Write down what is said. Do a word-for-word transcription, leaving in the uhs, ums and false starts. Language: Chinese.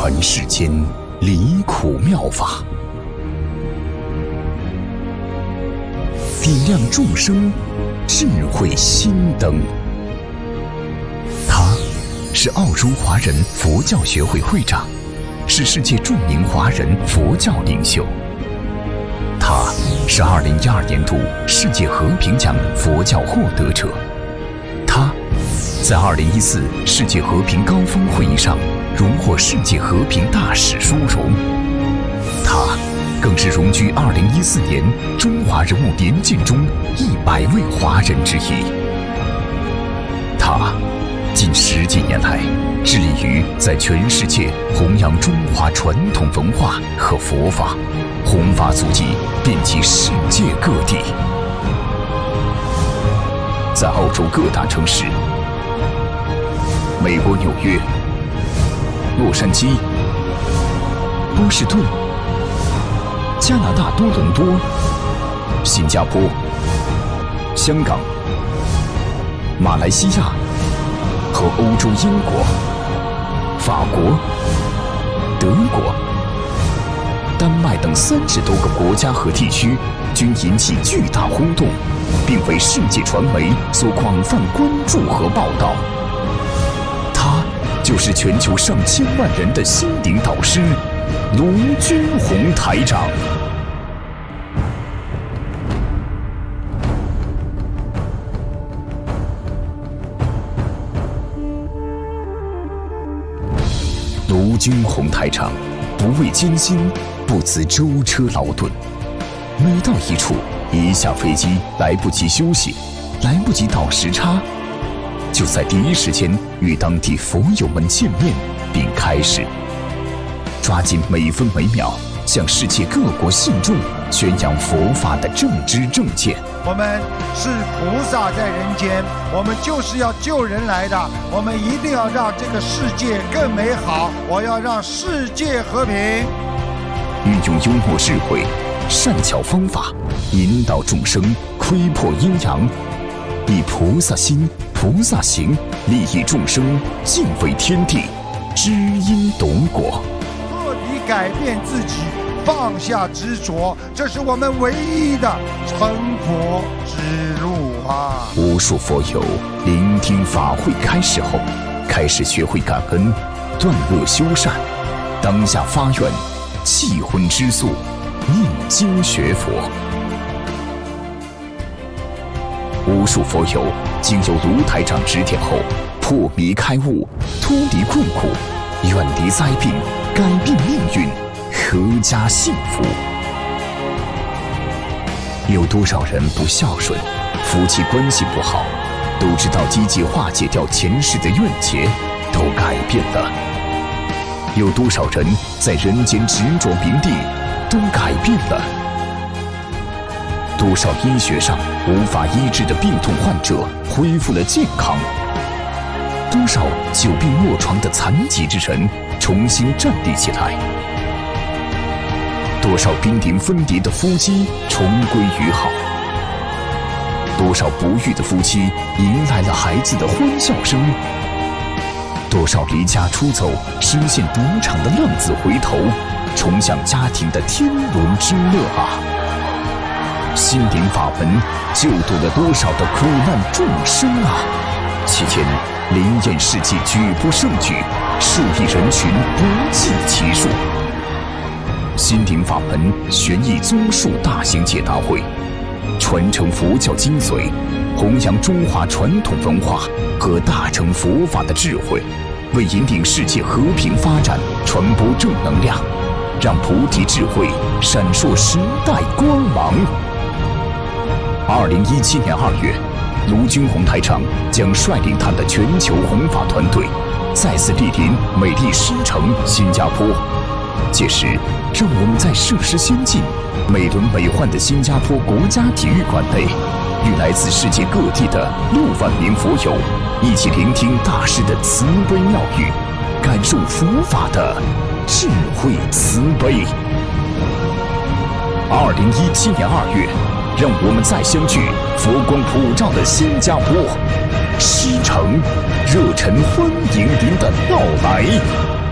传世间离苦妙法，点亮众生智慧心灯。他是澳洲华人佛教学会会长，是世界著名华人佛教领袖。他是二零一二年度世界和平奖佛教获得者。他在二零一四世界和平高峰会议上荣获世界和平大使殊荣。他更是荣居二零一四年中华人物年鉴中一百位华人之一。他近十几年来致力于在全世界弘扬中华传统文化和佛法，弘法足迹遍及世界各地。在澳洲各大城市，美国纽约、洛杉矶、波士顿、加拿大多伦多、新加坡、香港、马来西亚和欧洲英国、法国、德国、丹麦等三十多个国家和地区均引起巨大轰动，并为世界传媒所广泛关注和报道。他就是全球上千万人的心灵导师卢军宏台长。卢军宏台长不畏艰辛，不辞舟车劳顿，每到一处，一下飞机来不及休息，来不及倒时差，就在第一时间与当地佛友们见面，并开始抓紧每分每秒，向世界各国信众宣扬佛法的正知正见。 我们是菩萨在人间，我们就是要救人来的，我们一定要让这个世界更美好，我要让世界和平。 运用幽默智慧、善巧方法，引导众生窥破阴阳，以菩萨心、菩萨行，利益众生，敬畏天地，知因懂果， 彻底改变自己，放下执着，这是我们唯一的成佛之路啊！ 无数佛友聆听法会开始后，开始学会感恩，断恶修善，当下发愿，弃荤吃素，念经学佛。无数佛友经由卢台长指点后，破迷开悟，脱离困苦，远离灾病，改变命运，阖家幸福。有多少人不孝顺，夫妻关系不好，都知道积极化解掉前世的怨结，都改变了。有多少人在人间执着名利，都改变了。多少医学上无法医治的病痛患者恢复了健康，多少久病卧床的残疾之人重新站立起来，多少濒临分离的夫妻重归于好，多少不育的夫妻迎来了孩子的欢笑声，多少离家出走实现赌场的浪子回头，重享家庭的天伦之乐啊！心灵法门救度了多少的苦难众生啊！期间灵验事迹举不胜举，数亿人群不计其数。心灵法门玄义综述大型解答会，传承佛教精髓，弘扬中华传统文化和大乘佛法的智慧，为引领世界和平发展传播正能量，让菩提智慧闪烁时代光芒。二零一七年二月，卢军宏台长将率领他的全球弘法团队再次莅临美丽狮城新加坡。届时，让我们在设施先进、美轮美奂的新加坡国家体育馆内，与来自世界各地的六万名佛友一起聆听大师的慈悲妙语，感受佛法的智慧慈悲。二零一七年二月，让我们再相聚佛光普照的新加坡狮城，热忱欢迎您的到来。